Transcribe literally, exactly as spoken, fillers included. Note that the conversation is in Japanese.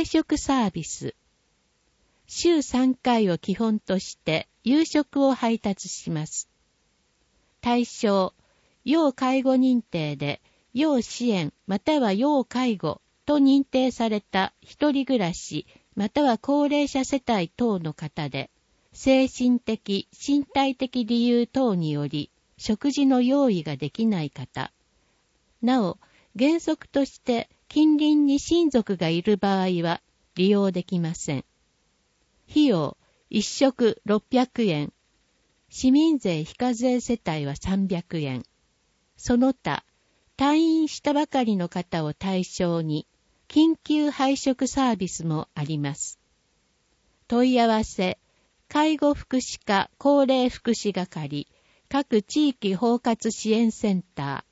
配食サービス。週さんかいを基本として夕食を配達します。対象、要介護認定で、要支援または要介護と認定された一人暮らしまたは高齢者世帯等の方で、精神的、身体的理由等により食事の用意ができない方。なお、原則として近隣に親族がいる場合は利用できません。費用、一食ろっぴゃくえん。市民税非課税世帯はさんびゃくえん。その他、退院したばかりの方を対象に、緊急配食サービスもあります。問い合わせ、介護福祉課高齢福祉係、各地域包括支援センター、